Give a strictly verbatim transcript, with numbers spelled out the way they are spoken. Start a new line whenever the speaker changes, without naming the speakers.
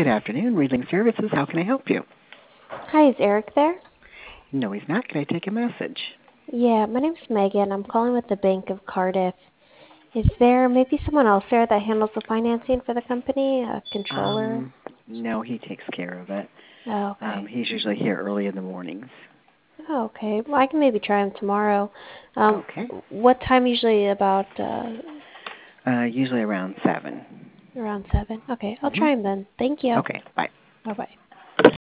Good afternoon, Reading Services. How can I help you?
Hi, is Eric there?
No, he's not. Can I take a message?
Yeah, my name's Megan. I'm calling with the Bank of Cardiff. Is there maybe someone else there that handles the financing for the company, a controller?
Um, no, he takes care of it.
Oh,
Um,
okay.
he's usually here early in the mornings.
Oh, okay. Well, I can maybe try him tomorrow. Um,
Okay.
what time usually about uh,
Uh, usually around seven.
around seven? Okay, I'll
Mm-hmm.
try him then. Thank you.
Okay, bye.
Bye-bye.